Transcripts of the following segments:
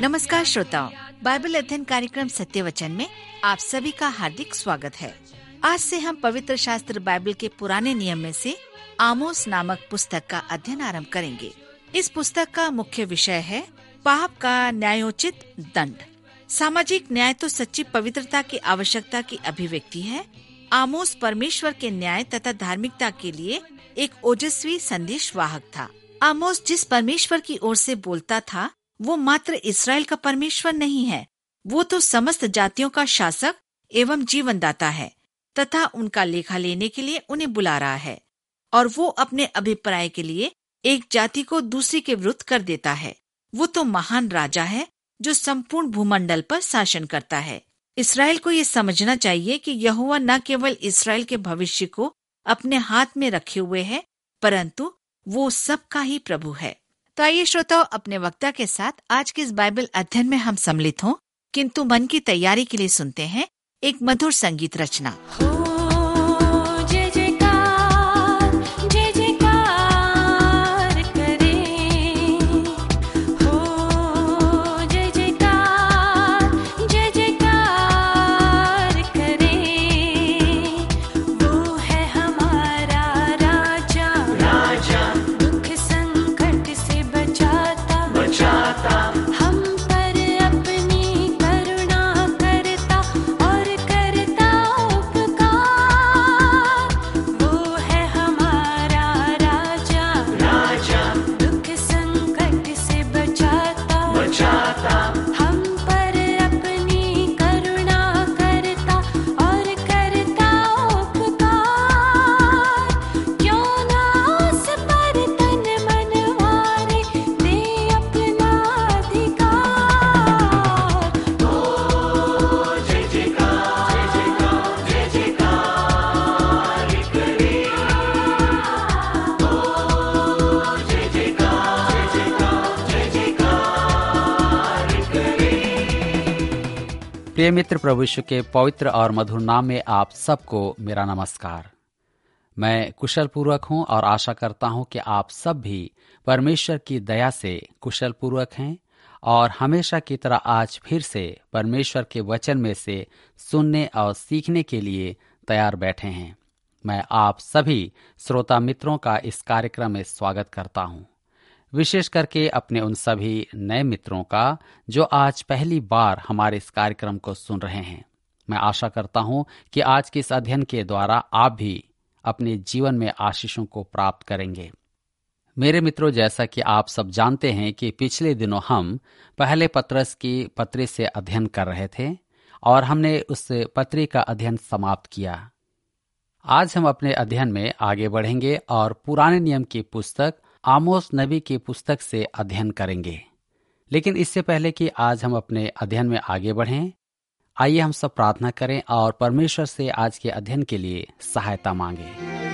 नमस्कार श्रोताओं, बाइबल अध्ययन कार्यक्रम सत्य वचन में आप सभी का हार्दिक स्वागत है। आज से हम पवित्र शास्त्र बाइबल के पुराने नियम में से आमोस नामक पुस्तक का अध्ययन आरंभ करेंगे। इस पुस्तक का मुख्य विषय है पाप का न्यायोचित दंड। सामाजिक न्याय तो सच्ची पवित्रता की आवश्यकता की अभिव्यक्ति है। आमोस परमेश्वर के न्याय तथा धार्मिकता के लिए एक ओजस्वी संदेश वाहक था। आमोस जिस परमेश्वर की ओर से बोलता था वो मात्र इस्राएल का परमेश्वर नहीं है, वो तो समस्त जातियों का शासक एवं जीवनदाता है तथा उनका लेखा लेने के लिए उन्हें बुला रहा है। और वो अपने अभिप्राय के लिए एक जाति को दूसरी के विरुद्ध कर देता है। वो तो महान राजा है जो संपूर्ण भूमंडल पर शासन करता है। इस्राएल को ये समझना चाहिए कि यहोवा न केवल इस्राएल के भविष्य को अपने हाथ में रखे हुए है, परंतु वो सबका ही प्रभु है। तो आइए श्रोताओ, अपने वक्ता के साथ आज के इस बाइबल अध्ययन में हम सम्मिलित हों, किंतु मन की तैयारी के लिए सुनते हैं एक मधुर संगीत रचना। प्रिय मित्र, प्रभु यीशु के पवित्र और मधुर नाम में आप सबको मेरा नमस्कार। मैं कुशल पूर्वक हूं और आशा करता हूं कि आप सब भी परमेश्वर की दया से कुशल पूर्वक हैं और हमेशा की तरह आज फिर से परमेश्वर के वचन में से सुनने और सीखने के लिए तैयार बैठे हैं। मैं आप सभी श्रोता मित्रों का इस कार्यक्रम में स्वागत करता हूं, विशेष करके अपने उन सभी नए मित्रों का जो आज पहली बार हमारे इस कार्यक्रम को सुन रहे हैं। मैं आशा करता हूं कि आज के इस अध्ययन के द्वारा आप भी अपने जीवन में आशीषों को प्राप्त करेंगे। मेरे मित्रों, जैसा कि आप सब जानते हैं कि पिछले दिनों हम पहले पत्रस की पत्री से अध्ययन कर रहे थे और हमने उस पत्री का अध्ययन समाप्त किया। आज हम अपने अध्ययन में आगे बढ़ेंगे और पुराने नियम की पुस्तक आमोस नबी की पुस्तक से अध्ययन करेंगे। लेकिन इससे पहले कि आज हम अपने अध्ययन में आगे बढ़ें, आइए हम सब प्रार्थना करें और परमेश्वर से आज के अध्ययन के लिए सहायता मांगें।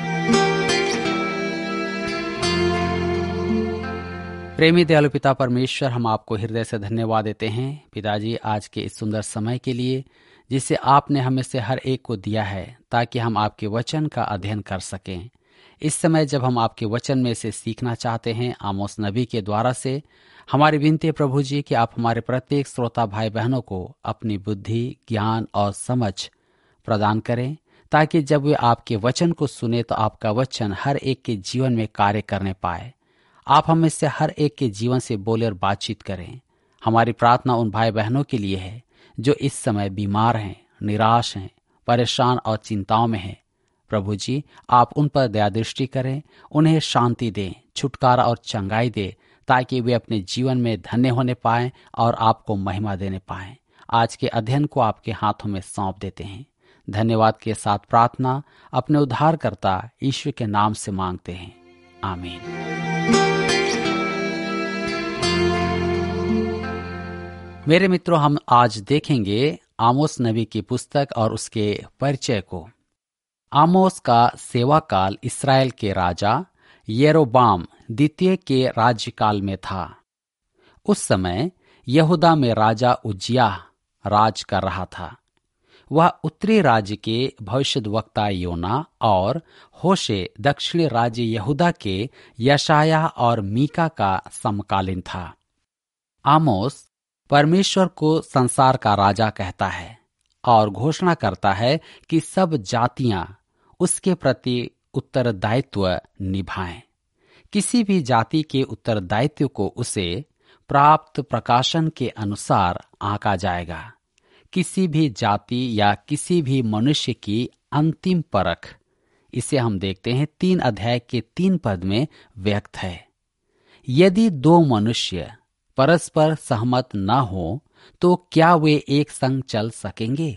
प्रेमी दयालु पिता परमेश्वर, हम आपको हृदय से धन्यवाद देते हैं पिताजी, आज के इस सुंदर समय के लिए जिसे आपने हमें से हर एक को दिया है ताकि हम आपके वचन का अध्ययन कर सकें। इस समय जब हम आपके वचन में से सीखना चाहते हैं आमोस नबी के द्वारा से, हमारी विनती है प्रभु जी कि आप हमारे प्रत्येक श्रोता भाई बहनों को अपनी बुद्धि, ज्ञान और समझ प्रदान करें ताकि जब वे आपके वचन को सुने तो आपका वचन हर एक के जीवन में कार्य करने पाए। आप हमें से हर एक के जीवन से बोले और बातचीत करें। हमारी प्रार्थना उन भाई बहनों के लिए है जो इस समय बीमार हैं, निराश हैं, परेशान और चिंताओं में हैं। प्रभु जी, आप उन पर दया दृष्टि करें, उन्हें शांति दें, छुटकारा और चंगाई दें ताकि वे अपने जीवन में धन्य होने पाएं और आपको महिमा देने पाएं। आज के अध्ययन को आपके हाथों में सौंप देते हैं। धन्यवाद के साथ प्रार्थना अपने उद्धारकर्ता ईश्वर के नाम से मांगते हैं, आमीन। मेरे मित्रों, हम आज देखेंगे आमोस नबी की पुस्तक और उसके परिचय को। आमोस का सेवा काल इस्राएल के राजा यरोबाम द्वितीय के राज्यकाल में था। उस समय यहूदा में राजा उज्जियाह राज कर रहा था। वह उत्तरी राज्य के भविष्यद्वक्ता योना और होशे दक्षिणी राज्य यहूदा के यशायाह और मीका का समकालीन था। आमोस परमेश्वर को संसार का राजा कहता है और घोषणा करता है कि सब जातियां उसके प्रति उत्तरदायित्व निभाएं। किसी भी जाति के उत्तरदायित्व को उसे प्राप्त प्रकाशन के अनुसार आंका जाएगा। किसी भी जाति या किसी भी मनुष्य की अंतिम परख, इसे हम देखते हैं 3 अध्याय के 3 पद में व्यक्त है। यदि 2 मनुष्य परस्पर सहमत न हो तो क्या वे एक संग चल सकेंगे?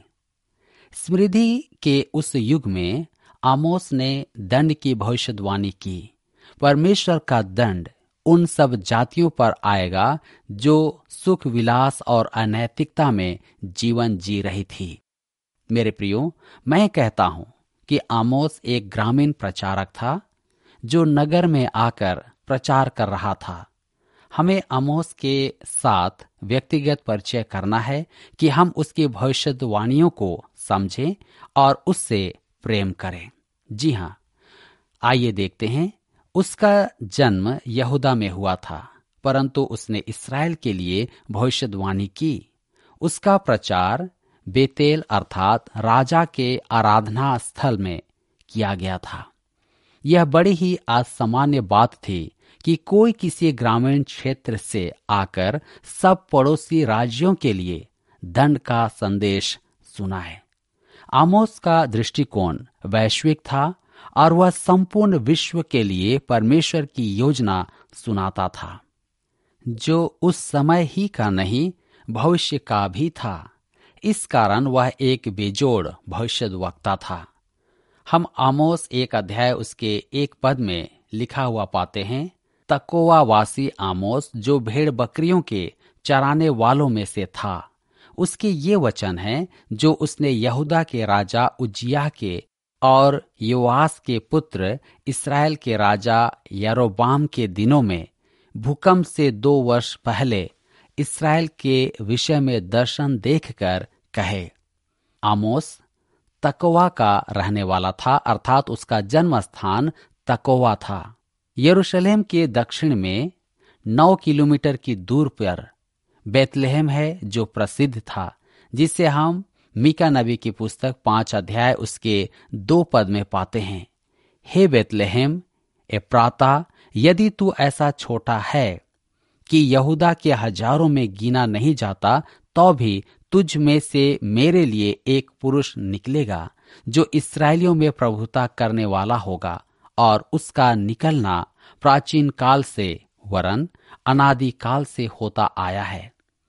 स्मृति के उस युग में आमोस ने दंड की भविष्यवाणी की। परमेश्वर का दंड उन सब जातियों पर आएगा जो सुख विलास और अनैतिकता में जीवन जी रही थी। मेरे प्रियो, मैं कहता हूं कि आमोस एक ग्रामीण प्रचारक था जो नगर में आकर प्रचार कर रहा था। हमें आमोस के साथ व्यक्तिगत परिचय करना है कि हम उसकी भविष्यवाणियों को समझें और उससे प्रेम करें। जी हाँ, आइए देखते हैं। उसका जन्म यहूदा में हुआ था, परंतु उसने इस्राएल के लिए भविष्यवाणी की। उसका प्रचार बेतेल अर्थात राजा के आराधना स्थल में किया गया था। यह बड़ी ही असामान्य बात थी कि कोई किसी ग्रामीण क्षेत्र से आकर सब पड़ोसी राज्यों के लिए दंड का संदेश सुनाए। आमोस का दृष्टिकोण वैश्विक था और वह संपूर्ण विश्व के लिए परमेश्वर की योजना सुनाता था, जो उस समय ही का नहीं भविष्य का भी था। इस कारण वह एक बेजोड़ भविष्यद्वक्ता था। हम आमोस 1 अध्याय उसके 1 पद में लिखा हुआ पाते हैं, तकोवा वासी आमोस जो भेड़ बकरियों के चराने वालों में से था। उसके ये वचन हैं जो उसने यहूदा के राजा उज्जियाह के और योआस के पुत्र इस्राएल के राजा यारोबाम के दिनों में भूकंप से 2 वर्ष पहले इस्राएल के विषय में दर्शन देखकर कहे। आमोस तकोवा का रहने वाला था, अर्थात उसका जन्म स्थान तकोवा था। यरूशलेम के दक्षिण में 9 किलोमीटर की दूर पर बेतलेहम है जो प्रसिद्ध था, जिसे हम मीका नबी की पुस्तक 5 अध्याय उसके 2 पद में पाते हैं। हे बेतलेहम एप्राता, यदि तू ऐसा छोटा है कि यहूदा के हजारों में गिना नहीं जाता, तो भी तुझ में से मेरे लिए एक पुरुष निकलेगा जो इस्राएलियों में प्रभुता करने वाला होगा, और उसका निकलना प्राचीन काल से वरन अनादि काल से होता आया है।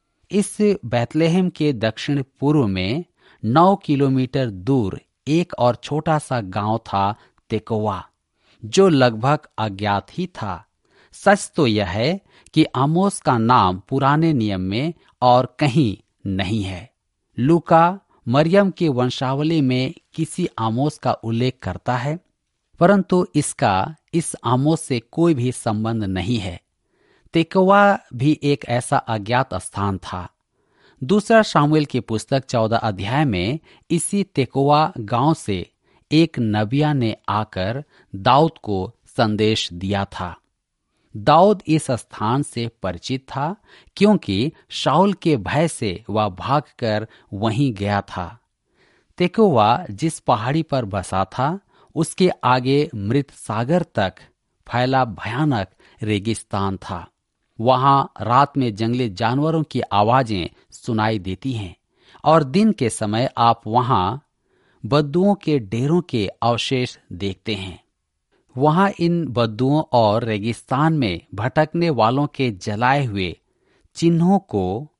इस बेतलेहम के दक्षिण पूर्व में 9 किलोमीटर दूर एक और छोटा सा गांव था तेकोवा, जो लगभग अज्ञात ही था। सच तो यह है कि आमोस का नाम पुराने नियम में और कहीं नहीं है। लूका मरियम की वंशावली में किसी आमोस का उल्लेख करता है, परंतु इसका इस आमोस से कोई भी संबंध नहीं है। तेकोवा भी एक ऐसा अज्ञात स्थान था। दूसरा शामुएल की पुस्तक 14 अध्याय में इसी तेकोवा गांव से एक नबिया ने आकर दाऊद को संदेश दिया था। दाऊद इस स्थान से परिचित था क्योंकि शाऊल के भय से वह भागकर वहीं गया था। तेकोवा जिस पहाड़ी पर बसा था, उसके आगे मृत सागर तक फैला भयानक रेगिस्तान था। वहां रात में जंगली जानवरों की आवाजें सुनाई देती हैं और दिन के समय आप वहां बद्दुओं के डेरों के अवशेष देखते हैं। वहां इन बद्दुओं और रेगिस्तान में भटकने वालों के जलाए हुए चिन्हों को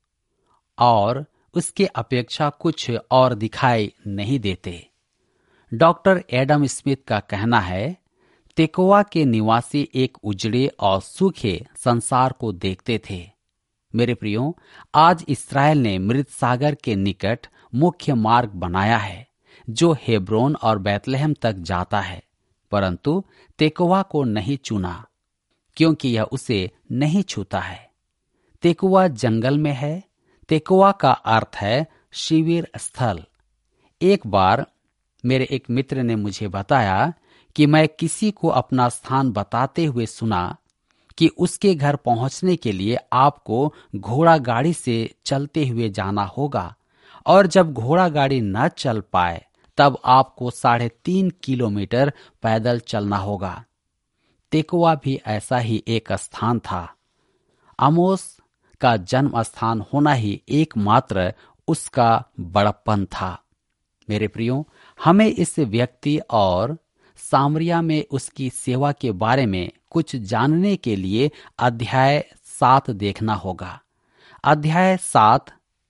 और उसके अपेक्षा कुछ और दिखाई नहीं देते। डॉक्टर एडम स्मिथ का कहना है, तेकोवा के निवासी एक उजड़े और सूखे संसार को देखते थे। मेरे प्रियो, आज इस्राएल ने मृत सागर के निकट मुख्य मार्ग बनाया है जो हेब्रोन और बैतलहम तक जाता है, परंतु तेकोवा को नहीं चुना क्योंकि यह उसे नहीं छूता है। तेकोवा जंगल में है। तेकोवा का अर्थ है शिविर स्थल। एक बार मेरे एक मित्र ने मुझे बताया कि मैं किसी को अपना स्थान बताते हुए सुना कि उसके घर पहुंचने के लिए आपको घोड़ा गाड़ी से चलते हुए जाना होगा, और जब घोड़ा गाड़ी न चल पाए तब आपको 3.5 किलोमीटर पैदल चलना होगा। तेकोवा भी ऐसा ही एक स्थान था। आमोस का जन्म स्थान होना ही एकमात्र उसका बड़प्पन था। मेरे प्रियो, हमें इस व्यक्ति और सामरिया में उसकी सेवा के बारे में कुछ जानने के लिए अध्याय 7 देखना होगा। अध्याय 7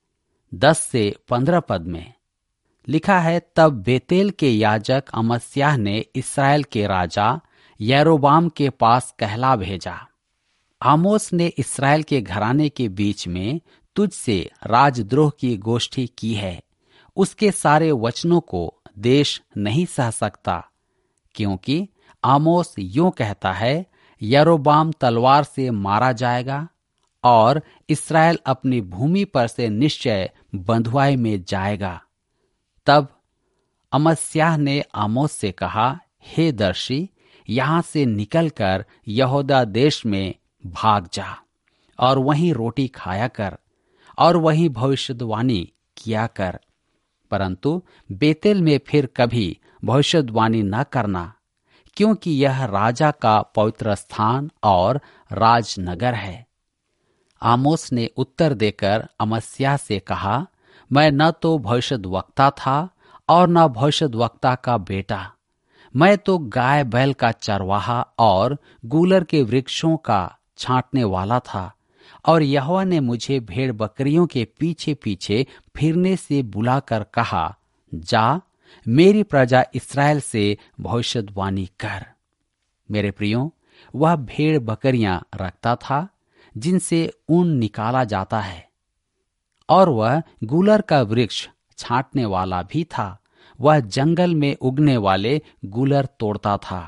10 से 15 पद में लिखा है, तब बेतेल के याजक अमस्याह ने इस्राएल के राजा यारोबाम के पास कहला भेजा, आमोस ने इस्राएल के घराने के बीच में तुझसे राजद्रोह की गोष्ठी की है। उसके सारे वचनों को देश नहीं सह सकता, क्योंकि आमोस यूं कहता है, यारोबाम तलवार से मारा जाएगा और इस्राएल अपनी भूमि पर से निश्चय बंधुआई में जाएगा। तब अमस्याह ने आमोस से कहा, हे दर्शी, यहां से निकलकर यहूदा देश में भाग जा और वहीं रोटी खाया कर और वहीं भविष्यवाणी किया कर, परंतु बेतेल में फिर कभी भविष्यवाणी न करना, क्योंकि यह राजा का पवित्र स्थान और राजनगर है। आमोस ने उत्तर देकर अमस्याह से कहा, मैं न तो भविष्यद्वक्ता था और न भविष्यद्वक्ता का बेटा, मैं तो गाय बैल का चरवाहा और गूलर के वृक्षों का छांटने वाला था, और यहोवा ने मुझे भेड़ बकरियों के पीछे पीछे फिरने से बुलाकर कहा, जा मेरी प्रजा इस्राएल से भविष्यवाणी कर। मेरे प्रियो, वह भेड़ बकरियां रखता था जिनसे ऊन निकाला जाता है, और वह गूलर का वृक्ष छांटने वाला भी था। वह जंगल में उगने वाले गूलर तोड़ता था।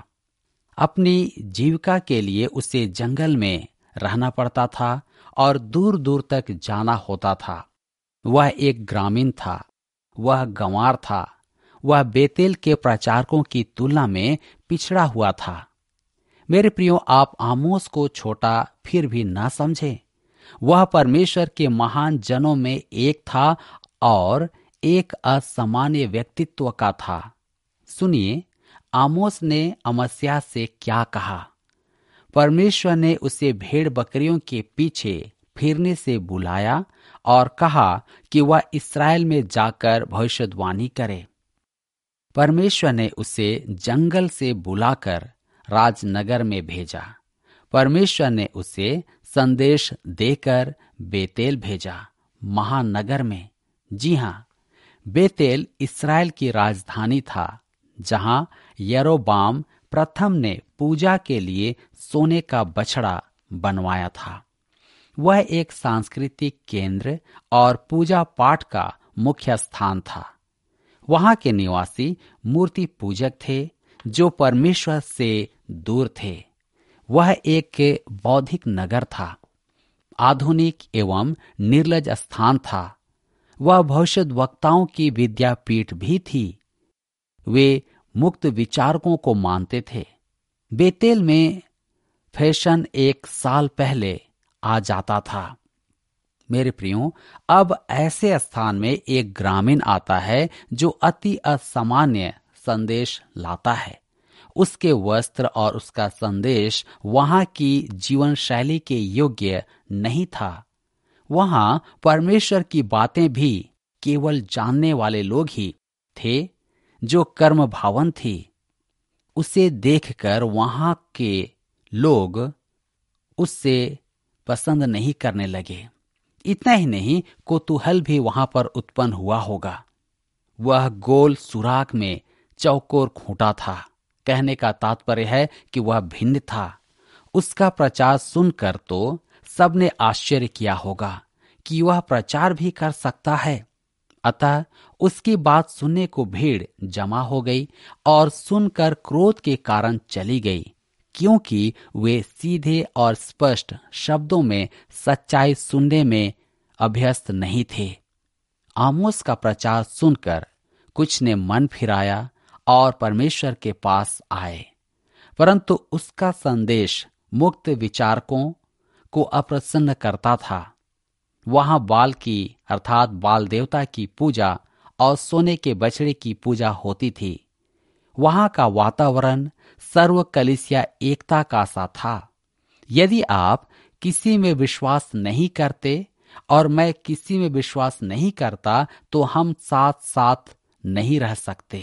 अपनी जीविका के लिए उसे जंगल में रहना पड़ता था और दूर दूर तक जाना होता था। वह एक ग्रामीण था, वह गंवार था, वह बेतेल के प्रचारकों की तुलना में पिछड़ा हुआ था। मेरे प्रियो, आप आमोस को छोटा फिर भी ना समझें। वह परमेश्वर के महान जनों में एक था और एक असामान्य व्यक्तित्व का था। सुनिए, आमोस ने अमस्याह से क्या कहा। परमेश्वर ने उसे भेड़ बकरियों के पीछे फिरने से बुलाया और कहा कि वह इस्राएल में जाकर भविष्यवाणी करे। परमेश्वर ने उसे जंगल से बुलाकर राजनगर में भेजा। परमेश्वर ने उसे संदेश देकर बेतेल भेजा, महानगर में। जी हाँ, बेतेल इस्राएल की राजधानी था, जहां यारोबाम प्रथम ने पूजा के लिए सोने का बछड़ा बनवाया था। वह एक सांस्कृतिक केंद्र और पूजा पाठ का मुख्य स्थान था। वहां के निवासी मूर्ति पूजक थे जो परमेश्वर से दूर थे। वह एक बौद्धिक नगर था, आधुनिक एवं निर्लज स्थान था। वह भविष्यद्वक्ताओं की विद्यापीठ भी थी। वे मुक्त विचारकों को मानते थे। बेतेल में फैशन 1 साल पहले आ जाता था। मेरे प्रियो, अब ऐसे स्थान में एक ग्रामीण आता है जो अति असामान्य संदेश लाता है। उसके वस्त्र और उसका संदेश वहां की जीवन शैली के योग्य नहीं था। वहां परमेश्वर की बातें भी केवल जानने वाले लोग ही थे जो कर्म भावन थी। उसे देखकर वहां के लोग उससे पसंद नहीं करने लगे। इतना ही नहीं, कौतूहल भी वहां पर उत्पन्न हुआ होगा। वह गोल सुराख में चौकोर खूंटा था। कहने का तात्पर्य है कि वह भिन्न था। उसका प्रचार सुनकर तो सबने आश्चर्य किया होगा कि वह प्रचार भी कर सकता है। अतः उसकी बात सुनने को भीड़ जमा हो गई और सुनकर क्रोध के कारण चली गई, क्योंकि वे सीधे और स्पष्ट शब्दों में सच्चाई सुनने में अभ्यस्त नहीं थे। आमोस का प्रचार सुनकर कुछ ने मन फिराया और परमेश्वर के पास आए, परंतु उसका संदेश मुक्त विचारकों को अप्रसन्न करता था। वहां बाल की अर्थात बाल देवता की पूजा और सोने के बछड़े की पूजा होती थी। वहां का वातावरण सर्व कलीसिया एकता का सा था। यदि आप किसी में विश्वास नहीं करते और मैं किसी में विश्वास नहीं करता तो हम साथ साथ नहीं रह सकते।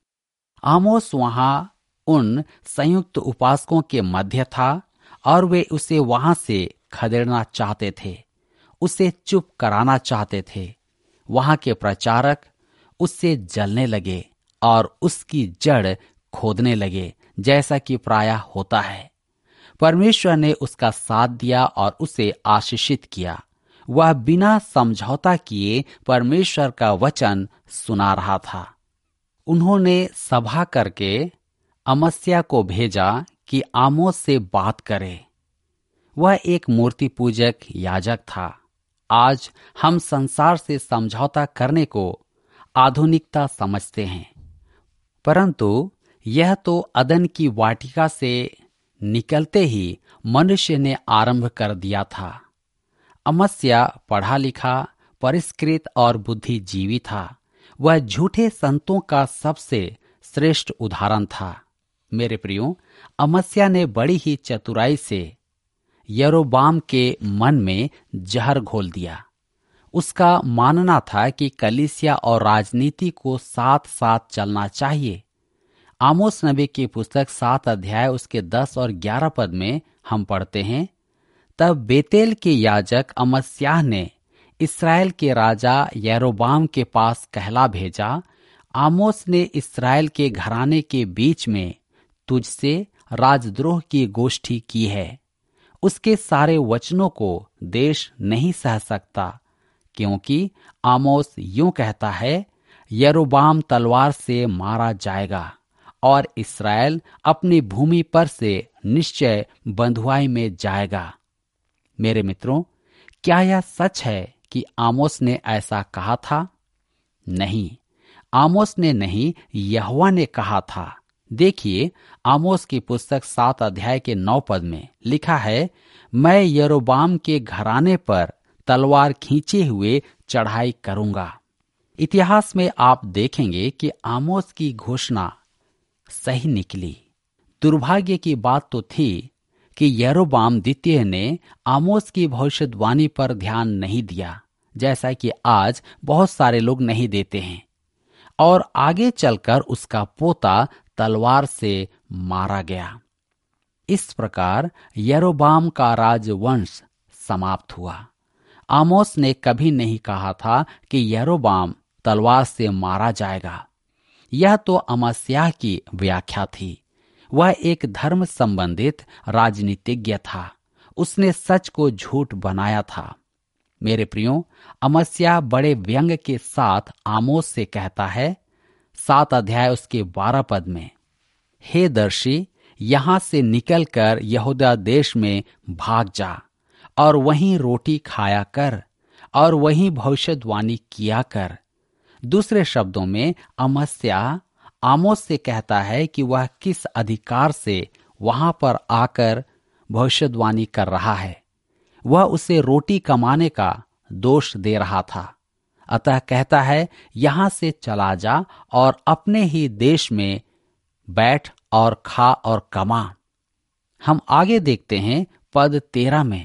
आमोस वहां उन संयुक्त उपासकों के मध्य था और वे उसे वहां से खदेड़ना चाहते थे, उसे चुप कराना चाहते थे। वहां के प्रचारक उससे जलने लगे और उसकी जड़ खोदने लगे, जैसा कि प्रायः होता है। परमेश्वर ने उसका साथ दिया और उसे आशीषित किया। वह बिना समझौता किए परमेश्वर का वचन सुना रहा था। उन्होंने सभा करके अमस्या को भेजा कि आमोस से बात करे। वह एक मूर्ति पूजक याजक था। आज हम संसार से समझौता करने को आधुनिकता समझते हैं, परंतु यह तो अदन की वाटिका से निकलते ही मनुष्य ने आरंभ कर दिया था। अमस्या पढ़ा लिखा, परिष्कृत और बुद्धिजीवी था। वह झूठे संतों का सबसे श्रेष्ठ उदाहरण था। मेरे प्रियो, अमस्या ने बड़ी ही चतुराई से यरोबाम के मन में जहर घोल दिया। उसका मानना था कि कलीसिया और राजनीति को साथ साथ चलना चाहिए। आमोस नबी की पुस्तक 7 अध्याय उसके 10 और 11 पद में हम पढ़ते हैं, तब बेतेल के याजक अमस्याह ने इस्राएल के राजा यरोबाम के पास कहला भेजा, आमोस ने इस्राएल के घराने के बीच में तुझसे राजद्रोह की गोष्ठी की है। उसके सारे वचनों को देश नहीं सह सकता, क्योंकि आमोस यूं कहता है, यरोबाम तलवार से मारा जाएगा और इस्राएल अपनी भूमि पर से निश्चय बंधुआई में जाएगा। मेरे मित्रों, क्या यह सच है कि आमोस ने ऐसा कहा था? नहीं, आमोस ने नहीं, यहोवा ने कहा था। देखिए, आमोस की पुस्तक 7 अध्याय के 9 पद में लिखा है, मैं यरोबाम के घराने पर तलवार खींचे हुए चढ़ाई करूंगा। इतिहास में आप देखेंगे कि आमोस की घोषणा सही निकली। दुर्भाग्य की बात तो थी कि यरोबाम द्वितीय ने आमोस की भविष्यवाणी पर ध्यान नहीं दिया, जैसा कि आज बहुत सारे लोग नहीं देते हैं, और आगे चलकर उसका पोता तलवार से मारा गया। इस प्रकार यरोबाम का राजवंश समाप्त हुआ। आमोस ने कभी नहीं कहा था कि यरोबाम तलवार से मारा जाएगा। यह तो अमस्याह की व्याख्या थी। वह एक धर्म संबंधित राजनीतिज्ञ था। उसने सच को झूठ बनाया था। मेरे प्रियो, अमस्याह बड़े व्यंग के साथ आमोस से कहता है, 7 अध्याय उसके 12 पद में, हे दर्शी, यहां से निकलकर यहूदा देश में भाग जा और वहीं रोटी खाया कर और वहीं भविष्यवाणी किया कर। दूसरे शब्दों में अमस्याह आमोस से कहता है कि वह किस अधिकार से वहां पर आकर भविष्यवाणी कर रहा है। वह उसे रोटी कमाने का दोष दे रहा था। अतः कहता है, यहां से चला जा और अपने ही देश में बैठ और खा और कमा। हम आगे देखते हैं, पद 13 में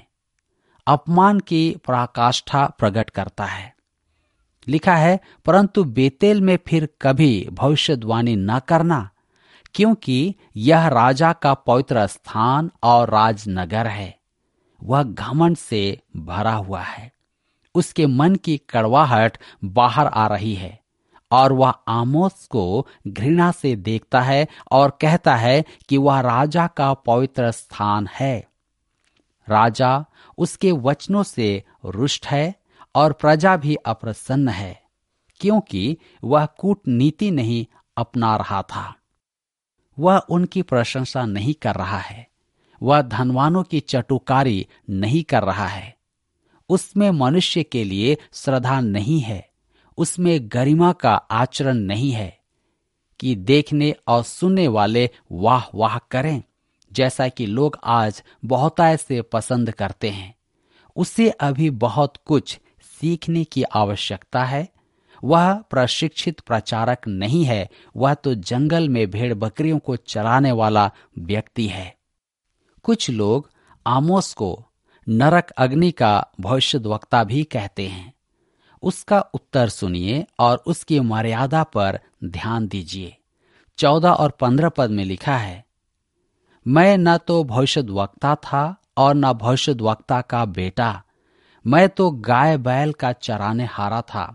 अपमान की पराकाष्ठा प्रकट करता है। लिखा है, परंतु बेतेल में फिर कभी भविष्यवाणी न करना, क्योंकि यह राजा का पवित्र स्थान और राजनगर है। वह घमंड से भरा हुआ है। उसके मन की कड़वाहट बाहर आ रही है और वह आमोस को घृणा से देखता है और कहता है कि वह राजा का पवित्र स्थान है। राजा उसके वचनों से रुष्ट है और प्रजा भी अप्रसन्न है, क्योंकि वह कूटनीति नहीं अपना रहा था। वह उनकी प्रशंसा नहीं कर रहा है। वह धनवानों की चटुकारी नहीं कर रहा है। उसमें मनुष्य के लिए श्रद्धा नहीं है। उसमें गरिमा का आचरण नहीं है कि देखने और सुनने वाले वाह वाह करें। जैसा कि लोग आज बहुतायत से पसंद करते हैं। उसे अभी बहुत कुछ सीखने की आवश्यकता है। वह प्रशिक्षित प्रचारक नहीं है, वह तो जंगल में भेड़ बकरियों को चराने वाला व्यक्ति है। कुछ लोग आमोस को नरक अग्नि का भविष्यद्वक्ता भी कहते हैं। उसका उत्तर सुनिए और उसकी मर्यादा पर ध्यान दीजिए। 14 और 15 पद में लिखा है, मैं न तो भविष्यद्वक्ता था और न भविष्यद्वक्ता का बेटा। मैं तो गाय बैल का चराने हारा था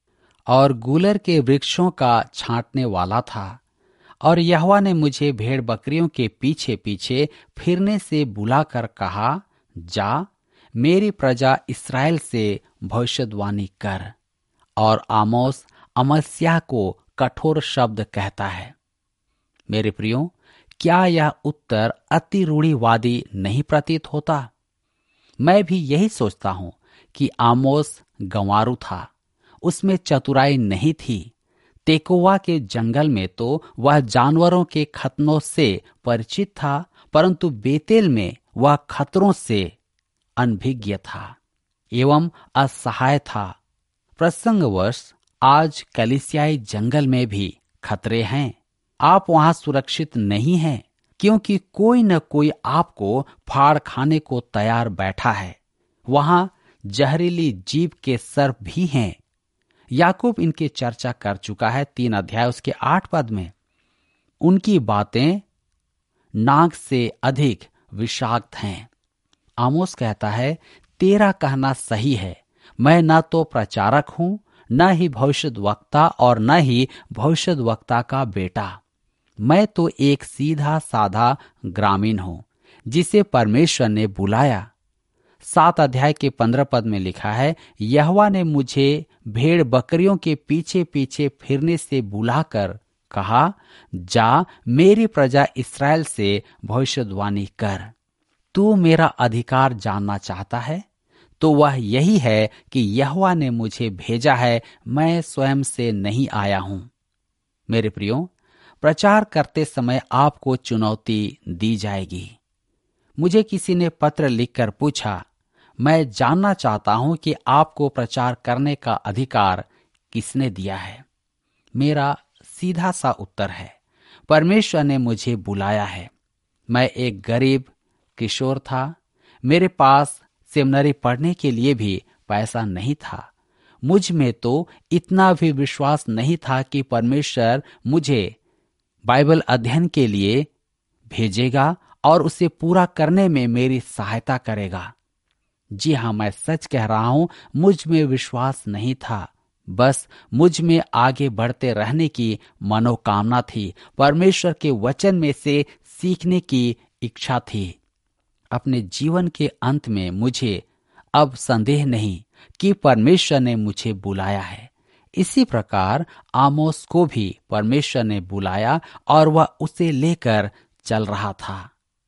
और गूलर के वृक्षों का छांटने वाला था। और यहोवा ने मुझे भेड़ बकरियों के पीछे पीछे फिरने से बुलाकर कहा, जा मेरी प्रजा इस्राएल से भविष्यवाणी कर। और आमोस अमस्याह को कठोर शब्द कहता है। मेरे प्रियो, क्या यह उत्तर अति रूढ़िवादी नहीं प्रतीत होता? मैं भी यही सोचता हूं कि आमोस गंवारू था, उसमें चतुराई नहीं थी। तेकोवा के जंगल में तो वह जानवरों के खतनों से परिचित था, परंतु बेतेल में वह खतरों से अनभिज्ञ था एवं असहाय था। प्रसंगवश आज कलीसियाई जंगल में भी खतरे हैं। आप वहां सुरक्षित नहीं हैं, क्योंकि कोई न कोई आपको फाड़ खाने को तैयार बैठा है। वहां जहरीली जीभ के सर्प भी हैं। याकूब इनकी चर्चा कर चुका है 3 अध्याय उसके 8 पद में। उनकी बातें नाग से अधिक विषाक्त हैं। आमोस कहता है, तेरा कहना सही है। मैं न तो प्रचारक हूं, न ही भविष्यद्वक्ता और न ही भविष्यद्वक्ता का बेटा। मैं तो एक सीधा साधा ग्रामीण हूं, जिसे परमेश्वर ने बुलाया। 7 अध्याय के 15 पद में लिखा है, यहोवा ने मुझे भेड़ बकरियों के पीछे पीछे फिरने से बुलाकर कहा, जा मेरी प्रजा इस्राएल से भविष्यवाणी कर। तू मेरा अधिकार जानना चाहता है तो वह यही है कि यहोवा ने मुझे भेजा है, मैं स्वयं से नहीं आया हूं। मेरे प्रियो, प्रचार करते समय आपको चुनौती दी जाएगी। मुझे किसी ने पत्र लिखकर पूछा, मैं जानना चाहता हूं कि आपको प्रचार करने का अधिकार किसने दिया है। मेरा सीधा सा उत्तर है, परमेश्वर ने मुझे बुलाया है। मैं एक गरीब किशोर था। मेरे पास सेमिनरी पढ़ने के लिए भी पैसा नहीं था। मुझ में तो इतना भी विश्वास नहीं था कि परमेश्वर मुझे बाइबल अध्ययन के लिए भेजेगा और उसे पूरा करने में मेरी सहायता करेगा। जी हाँ, मैं सच कह रहा हूं, मुझ में विश्वास नहीं था। बस मुझ में आगे बढ़ते रहने की मनोकामना थी। परमेश्वर के वचन में से सीखने की इच्छा थी। अपने जीवन के अंत में मुझे अब संदेह नहीं कि परमेश्वर ने मुझे बुलाया है। इसी प्रकार आमोस को भी परमेश्वर ने बुलाया और वह उसे लेकर चल रहा था।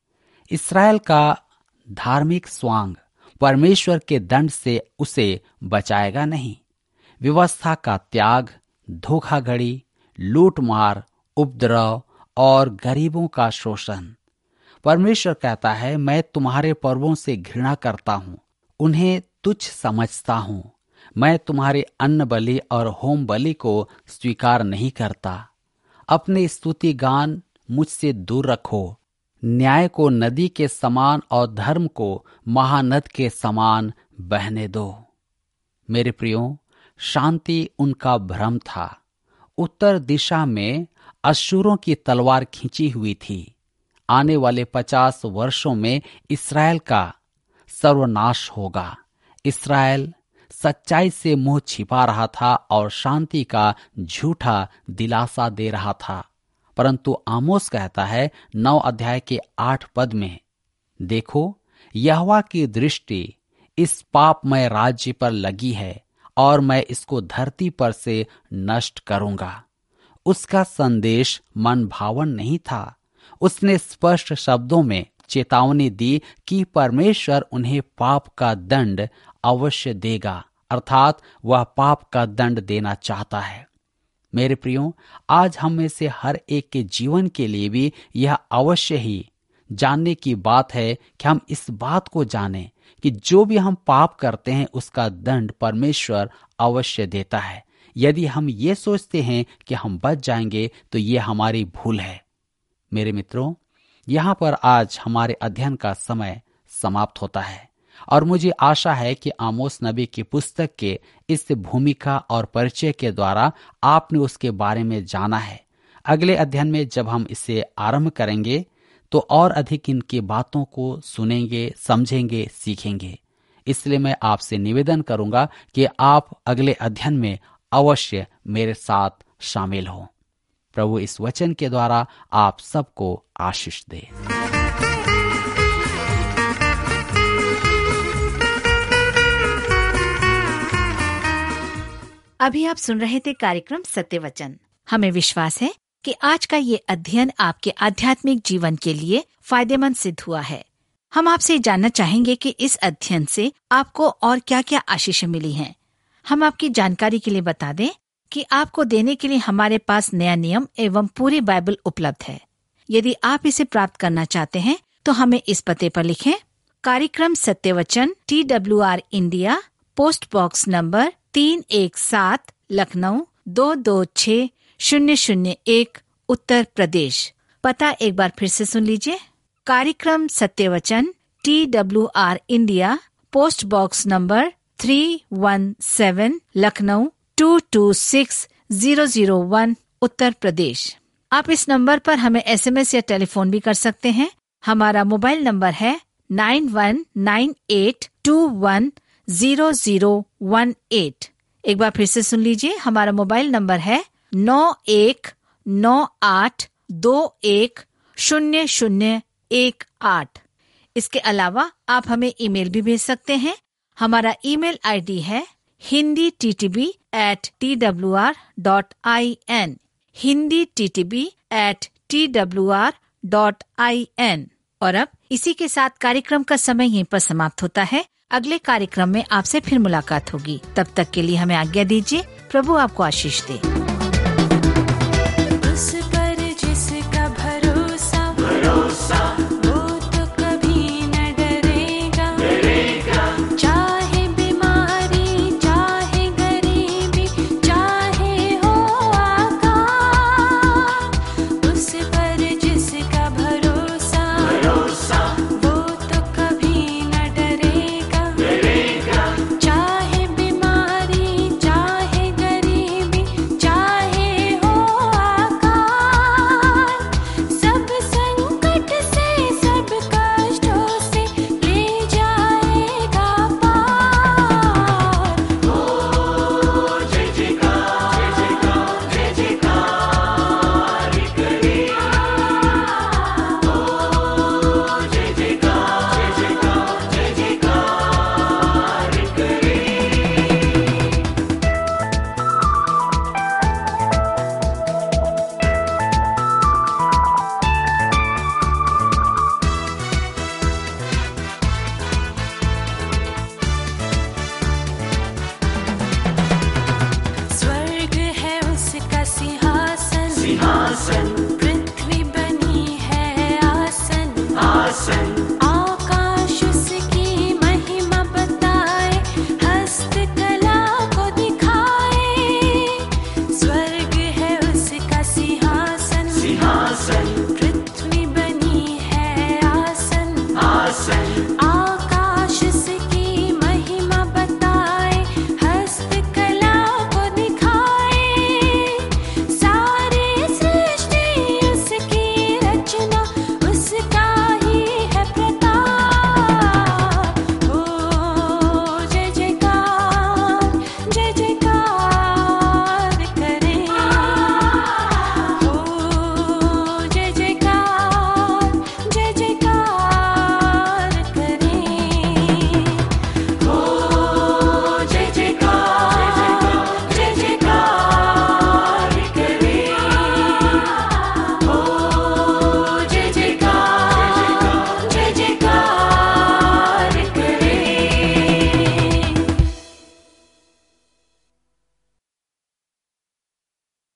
इस्राएल का धार्मिक स्वांग परमेश्वर के दंड से उसे बचाएगा नहीं। व्यवस्था का त्याग, धोखाधड़ी, लूटमार, उपद्रव और गरीबों का शोषण। परमेश्वर कहता है, मैं तुम्हारे पर्वों से घृणा करता हूं, उन्हें तुच्छ समझता हूं। मैं तुम्हारे अन्न बलि और होम बलि को स्वीकार नहीं करता। अपने स्तुति गान मुझसे दूर रखो। न्याय को नदी के समान और धर्म को महानद के समान बहने दो। मेरे प्रियो, शांति उनका भ्रम था। उत्तर दिशा में अश्शूरों की तलवार खींची हुई थी। आने वाले 50 वर्षों में इस्राएल का सर्वनाश होगा। इस्राएल सच्चाई से मुंह छिपा रहा था और शांति का झूठा दिलासा दे रहा था। परंतु आमोस कहता है 9 अध्याय के 8 पद में, देखो यहोवा की दृष्टि इस पापमय राज्य पर लगी है और मैं इसको धरती पर से नष्ट करूंगा। उसका संदेश मन भावन नहीं था। उसने स्पष्ट शब्दों में चेतावनी दी कि परमेश्वर उन्हें पाप का दंड अवश्य देगा, अर्थात वह पाप का दंड देना चाहता है। मेरे प्रियो, आज हम में से हर एक के जीवन के लिए भी यह अवश्य ही जानने की बात है कि हम इस बात को जानें कि जो भी हम पाप करते हैं उसका दंड परमेश्वर अवश्य देता है। यदि हम ये सोचते हैं कि हम बच जाएंगे तो ये हमारी भूल है। मेरे मित्रों, यहाँ पर आज हमारे अध्ययन का समय समाप्त होता है और मुझे आशा है कि आमोस नबी की पुस्तक के इस भूमिका और परिचय के द्वारा आपने उसके बारे में जाना है। अगले अध्ययन में जब हम इसे आरंभ करेंगे तो और अधिक इनकी बातों को सुनेंगे, समझेंगे, सीखेंगे। इसलिए मैं आपसे निवेदन करूंगा कि आप अगले अध्ययन में अवश्य मेरे साथ शामिल हो। प्रभु इस वचन के द्वारा आप सबको आशीष दे। अभी आप सुन रहे थे कार्यक्रम सत्य वचन। हमें विश्वास है कि आज का ये अध्ययन आपके आध्यात्मिक जीवन के लिए फायदेमंद सिद्ध हुआ है। हम आपसे जानना चाहेंगे कि इस अध्ययन से आपको और क्या क्या आशीषें मिली हैं। हम आपकी जानकारी के लिए बता दें कि आपको देने के लिए हमारे पास नया नियम एवं पूरी बाइबल उपलब्ध है। यदि आप इसे प्राप्त करना चाहते हैं तो हमें इस पते पर लिखें। कार्यक्रम Satya Vachan, TWR India, post box number 317, Lucknow 226001, Uttar Pradesh. पता एक बार फिर से सुन लीजिए। कार्यक्रम Satya Vachan, TWR India, post box number 317, Lucknow 226001, Uttar Pradesh. आप इस नंबर पर हमें SMS या टेलीफोन भी कर सकते हैं। हमारा मोबाइल नंबर है 9198210018। एक बार फिर से सुन लीजिए। हमारा मोबाइल नंबर है 9198210018। इसके अलावा आप हमें ईमेल भी भेज सकते हैं। हमारा ईमेल ID है hindi@twr.in, hindi@twr.in। और अब इसी के साथ कार्यक्रम का समय यहीं पर समाप्त होता है। अगले कार्यक्रम में आपसे फिर मुलाकात होगी। तब तक के लिए हमें आज्ञा दीजिए। प्रभु आपको आशीष दे।